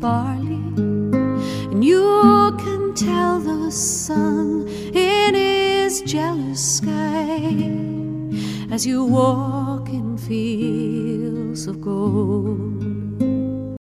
barley, and you can tell the sun in his jealous sky as you walk in fields of gold.